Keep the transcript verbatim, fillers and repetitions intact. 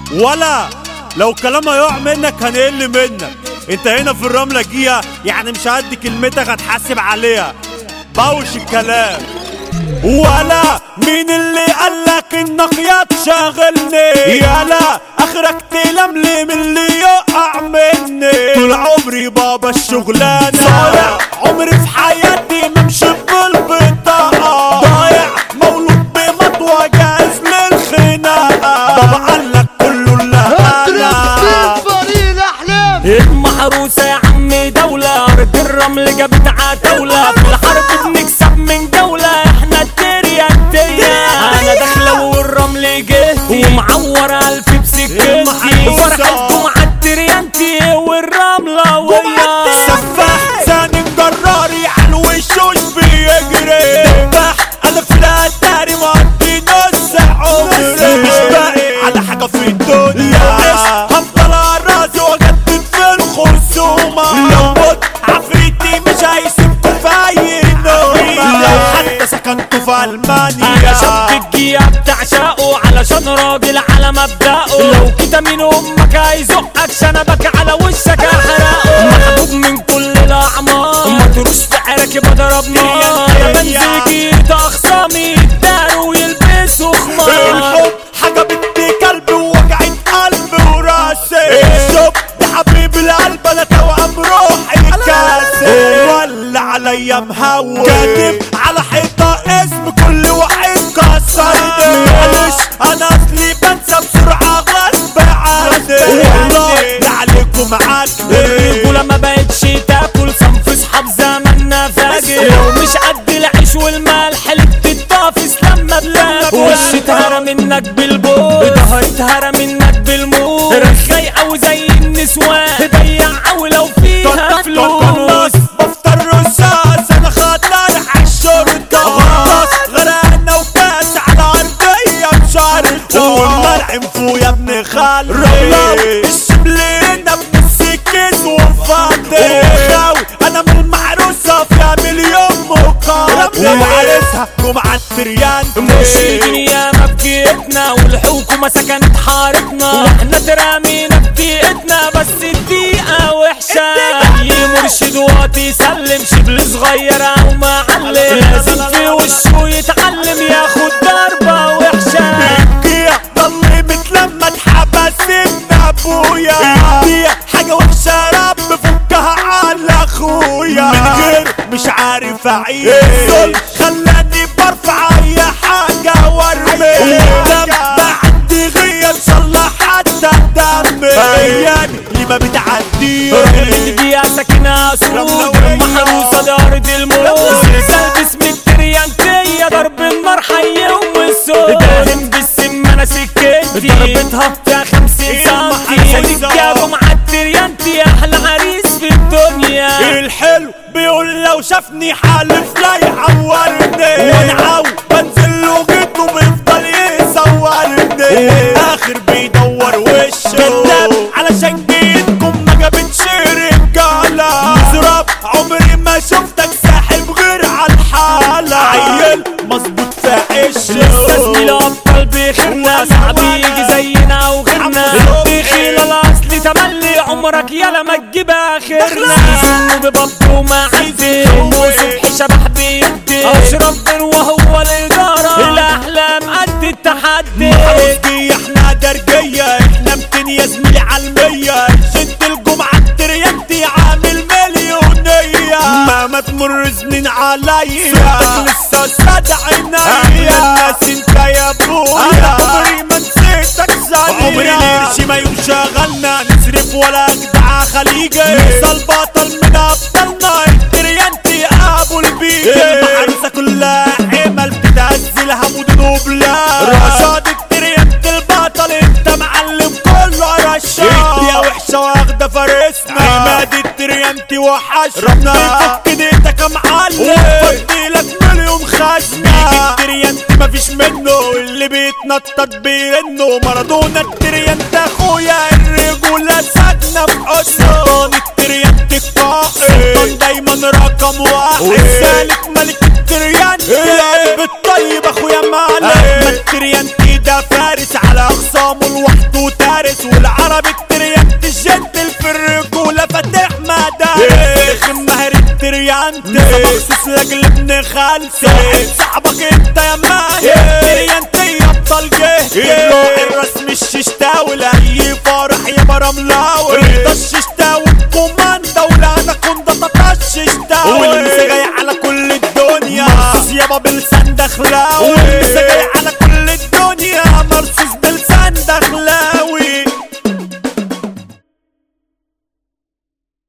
ولا لو كلام هيقع منك هنقل منك. انت هنا في الرملة جيها، يعني مش هدي كلمتك هتحاسب عليها. بوش الكلام. ولا مين اللي قالك انك يا تشاغلني؟ يالا اخرك تلملم اللي يقع مني. طول عمري بابا الشغلانة ضايع، عمري في حياتي ممشي بالبطاقة. ضايع مولود بمطوة جاهز للخناقة. بابا قالك كله المحروسة يا عمي دولة، أرض الرمل جابت عتاولة. في الحرب بنكسب من جولة، احنا التريانتية. أنا داخلة والرمل جه ومعور ألف بسكتي. فرحة جمعة التريانتي والرملة ويا سفاح ثاني جراري على الوشوش بيجري. دباح أنا في الأتاري مقضي نص عمري. مش باقي على حاجة في الدنيا، هفضل أرازي وأجدد في الخصومة. لو مت عفريتي مش هيسيبكوا في أي نومة. لو حتى سكنتوا في ألمانيا أنا شاب الجيا بتعشقه علشان راجل على مبدأه. لو كده مين أمك هيزقك شنبك على وشك هحرقه. محبوب من كل الأعمار مطروش سعرك بضربني. أنا بنزل جيت أخصامي يداروا ويلبسوا خمار. الحب حاجة بنت كلب ووجعت قلب وراسي. الشوق ده حبيب القلب انا توأم روحي كاسي. ولا عليا مهوي كاتب على حيطة اسم كل واحد كسرني. معلش انا اصلي بنسى بسرعة غصب عني. والله لا عليكم عدل. الرجولة ما بقتش تاكل صنف اصحاب زماننا فاجر. لو مش قد العيش والملح اللي بتتطافس لما بلاك. وش اتهرى منك بالبوس، ظهر اتهرى منك بالموت. رخاي او زي النسوان ضيع او لو فيها فلوس. بفطر رصاص انا خطر عالشرطة. غطاس غرقنا وكاس على عرضية بشرطة. والمرعم فو يا ابن خالي رملاوي الشبلينا بنسكت وفاضي. خاوي انا من المعروسة فيها مليون مقام. وعرسها جمعة التريانتي. مرشدين ياما بجيتنا والحكومة سكنت حارتنا. واحنا ترامينا بضيقتنا بس الدقيقة وحشة. اي مرشد واطي يسلم شبل صغير او معلم. لازم في وشه يتعلم ياخد ضربة وحشة. الجيع ضلمت لما اتحبس ابن ابويا. الجيع حاجة وحشة رب فكها على اخويا. من غير مش عارف اعيش. الظلم خلاني برفع اي حاجة وارمي. الدم بعدي غير ان شاء الله حتى الدم. ايامي اللي ما بتعديش. اللي بيها ساكنة سود محروسة لأرض الموت. زلزال باسم التريانتية ضرب النار حيهم والسود. داهم بالسم انا سكتي ضربتها فيها خمسين سنتي. وليك جمعة التريانتي احلى عريس في الدنيا. الحلو بيقول لو شافني حالف لا يعورني. وانا عاو بنزل له جيته بيفضل يصورني. اخر بيدور وشه كذاب علشان جيتكم ما جابتش رجاله. مزراب عمري ما شفتك ساحب غير عالحالة. عيل مظبوط في قشه لسه زميل ابطال بيخنا. صعب يجي زينا وغيرنا. الدخيل الاصلي تملي عمرك يالا ما تجيب اخرنا. سنه ببطه ومعدي وصبحي شبح بيدي. اشرف بن وهو الاداره الاحلام قد التحدي. محروسجية احنا درجية احنا متين يا زميلي عالمية. شد الجمعة التريانتي عامل مليونية. ما تمر سنين عليا صوتك لسه سادة عينيا. الناس انت يا ابويا عمري ما نسيتك ثانية. عمري القرش ما يوم شغلنا نصرف ولا جدعة خليجي. مثال بطل من ابطالنا التريانتي ابو البيجي. المعروسة كلها عمل بتهزلها مدن وبلاد. رشاد التريانتي البطل انت معلم كله رشاد. يا وحشة واخدة فارسنا عماد التريانتي وحشنا. فك ايديتك يا معلم وفضيلك مليون خزنة. التريانتي مفيش منه اللي بيتنطط بيرنه. مارادونا التريانتي اخويا الرجولة ساكنة في حسنه. سلطان التريانتي القائد سلطان دايما رقم واحد. والسالك ملك التريانتي القلب الطيب اخويا معلم. احمد التريانتي ده فارس على اخصامه لوحده تارك. ضرب التريانت الجنتل في الرجولة فاتح مدارس ماهر التريانت مخصوص لاجل ابن خالتي صاحبك انت يا ماهر تريانت يبطل جهتي الروح الرسمي الششتاوي لاي فرح يا رملاوي رضا الششتاوي الكوماندا ولا انا كنت تطش الششتاوي والمسا جاي على كل الدنيا مرصوص يابا بلسان دخلاوي والمسا جاي على كل الدنيا مرصوص بلسان دخلاوي